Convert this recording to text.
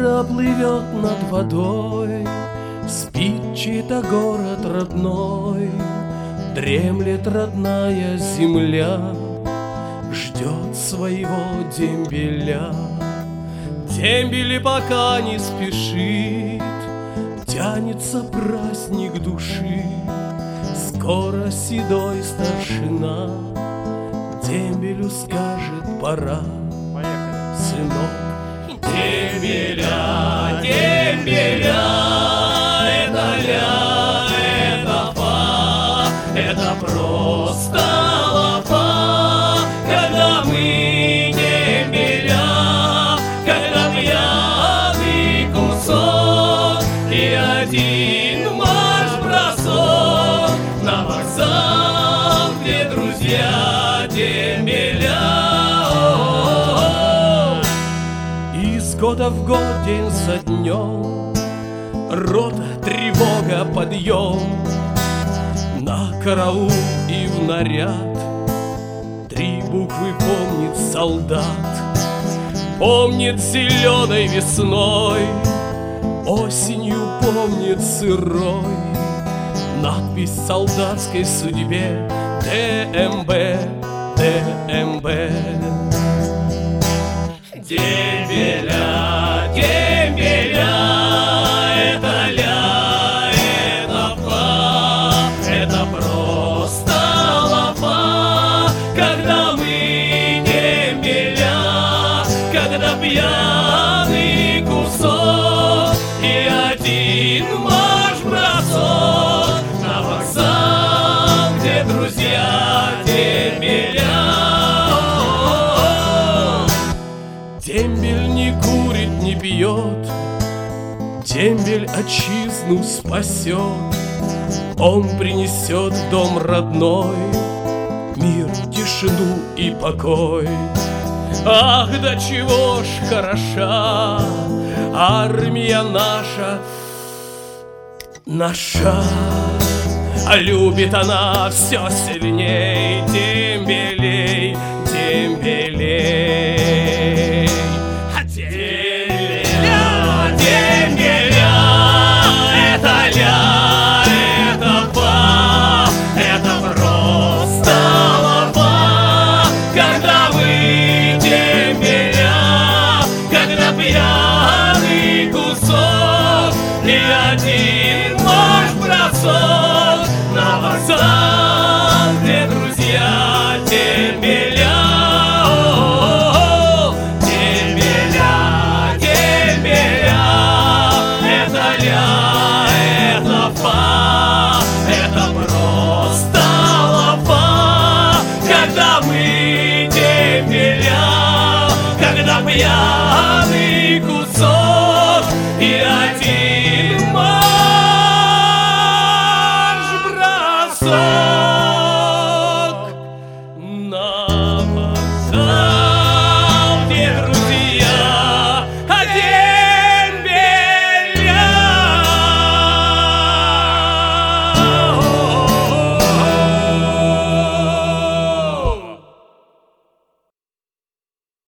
утро плывет над водой, спит чей-то город родной, дремлет родная земля, ждет своего дембеля. Дембели пока не спешит, тянется праздник души. Скоро седой старшина дембелю скажет: пора, сынок. Дембеля, дембеля, это ля, это фа, это просто лапа. Когда мы дембеля, когда пьяный кусок и один марш-бросок на вокзал, где друзья дембеля. Из года в год, день за днем, рота, тревога, подъем, на караул и в наряд. Три буквы помнит солдат, помнит зеленой весной, осенью помнит сырой надпись солдатской судьбе: ДМБ, ДМБ. Дембеля, дембеля, это ля, это фа, это просто лапа. Когда мы дембеля, когда пьяный кусок и один марш-бросок на вокзал, где друзья дембеля. Дембель не курит, не пьет, дембель отчизну спасет. Он принесет в дом родной мир, тишину и покой. Ах, до чего ж хороша армия наша, наша. А любит она все сильней дембелей, дембелей.